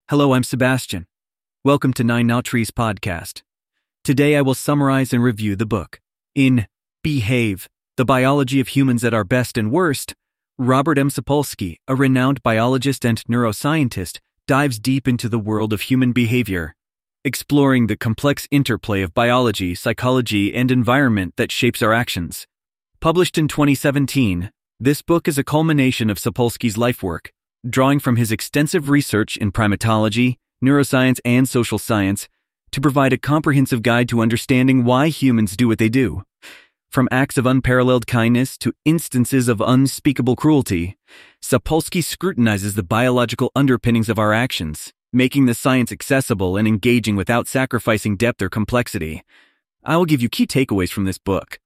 Hello, I'm Sebastian. Welcome to Nine Now Trees podcast. Today I will summarize and review the book. In Behave, The Biology of Humans at Our Best and Worst, Robert M. Sapolsky, a renowned biologist and neuroscientist, dives deep into the world of human behavior, exploring the complex interplay of biology, psychology, and environment that shapes our actions. Published in 2017, this book is a culmination of Sapolsky's life work, drawing from his extensive research in primatology, neuroscience, and social science to provide a comprehensive guide to understanding why humans do what they do. From acts of unparalleled kindness to instances of unspeakable cruelty, Sapolsky scrutinizes the biological underpinnings of our actions, making the science accessible and engaging without sacrificing depth or complexity. I will give you key takeaways from this book.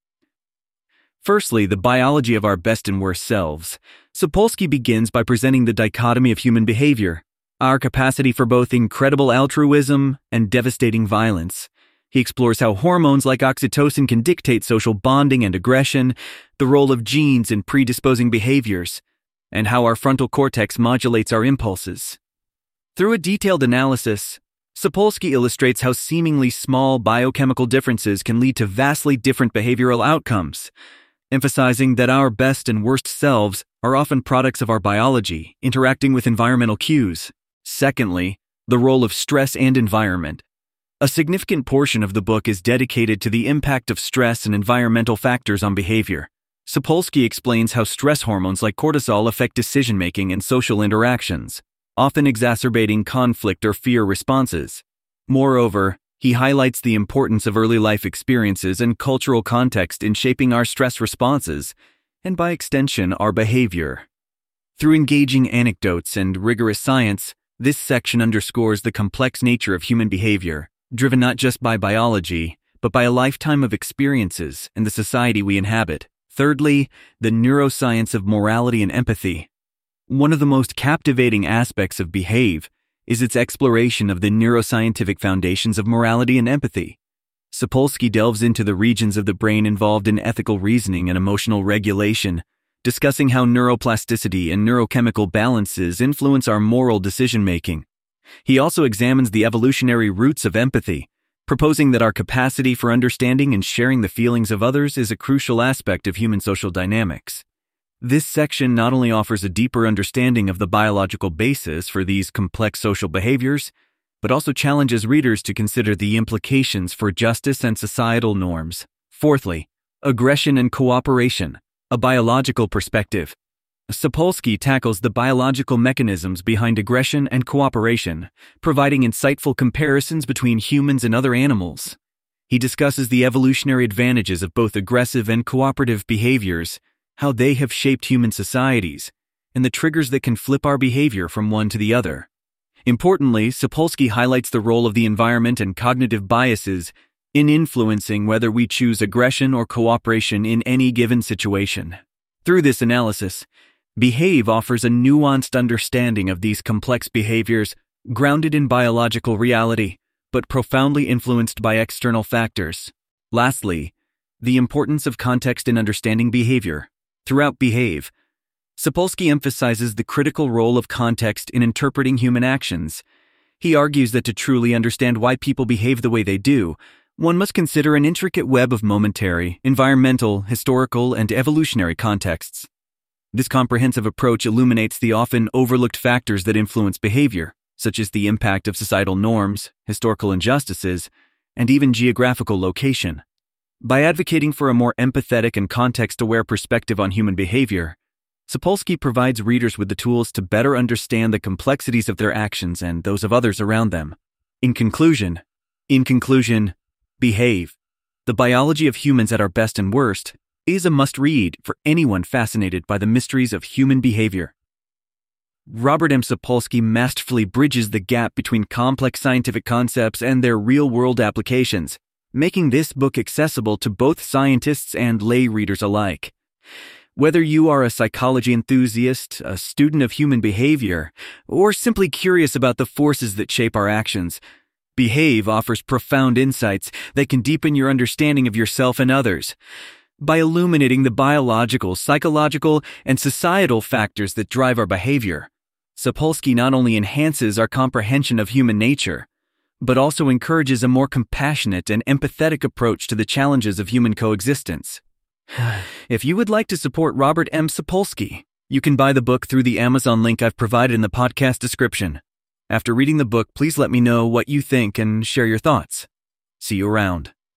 Firstly, the biology of our best and worst selves. Sapolsky begins by presenting the dichotomy of human behavior, our capacity for both incredible altruism and devastating violence. He explores how hormones like oxytocin can dictate social bonding and aggression, the role of genes in predisposing behaviors, and how our frontal cortex modulates our impulses. Through a detailed analysis, Sapolsky illustrates how seemingly small biochemical differences can lead to vastly different behavioral outcomes, emphasizing that our best and worst selves are often products of our biology, interacting with environmental cues. Secondly, the role of stress and environment. A significant portion of the book is dedicated to the impact of stress and environmental factors on behavior. Sapolsky explains how stress hormones like cortisol affect decision-making and social interactions, often exacerbating conflict or fear responses. Moreover, he highlights the importance of early life experiences and cultural context in shaping our stress responses, and by extension, our behavior. Through engaging anecdotes and rigorous science, this section underscores the complex nature of human behavior, driven not just by biology, but by a lifetime of experiences and the society we inhabit. Thirdly, the neuroscience of morality and empathy. One of the most captivating aspects of Behave is its exploration of the neuroscientific foundations of morality and empathy. Sapolsky delves into the regions of the brain involved in ethical reasoning and emotional regulation, discussing how neuroplasticity and neurochemical balances influence our moral decision-making. He also examines the evolutionary roots of empathy, proposing that our capacity for understanding and sharing the feelings of others is a crucial aspect of human social dynamics. This section not only offers a deeper understanding of the biological basis for these complex social behaviors, but also challenges readers to consider the implications for justice and societal norms. Fourthly, aggression and cooperation, a biological perspective. Sapolsky tackles the biological mechanisms behind aggression and cooperation, providing insightful comparisons between humans and other animals. He discusses the evolutionary advantages of both aggressive and cooperative behaviors, how they have shaped human societies, and the triggers that can flip our behavior from one to the other. Importantly, Sapolsky highlights the role of the environment and cognitive biases in influencing whether we choose aggression or cooperation in any given situation. Through this analysis, Behave offers a nuanced understanding of these complex behaviors, grounded in biological reality, but profoundly influenced by external factors. Lastly, the importance of context in understanding behavior. Throughout Behave, Sapolsky emphasizes the critical role of context in interpreting human actions. He argues that to truly understand why people behave the way they do, one must consider an intricate web of momentary, environmental, historical, and evolutionary contexts. This comprehensive approach illuminates the often overlooked factors that influence behavior, such as the impact of societal norms, historical injustices, and even geographical location. By advocating for a more empathetic and context-aware perspective on human behavior, Sapolsky provides readers with the tools to better understand the complexities of their actions and those of others around them. In conclusion, Behave, The Biology of Humans at Our Best and Worst, is a must-read for anyone fascinated by the mysteries of human behavior. Robert M. Sapolsky masterfully bridges the gap between complex scientific concepts and their real-world applications, making this book accessible to both scientists and lay readers alike. Whether you are a psychology enthusiast, a student of human behavior, or simply curious about the forces that shape our actions, Behave offers profound insights that can deepen your understanding of yourself and others. By illuminating the biological, psychological, and societal factors that drive our behavior, Sapolsky not only enhances our comprehension of human nature, but also encourages a more compassionate and empathetic approach to the challenges of human coexistence. If you would like to support Robert M. Sapolsky, you can buy the book through the Amazon link I've provided in the podcast description. After reading the book, please let me know what you think and share your thoughts. See you around.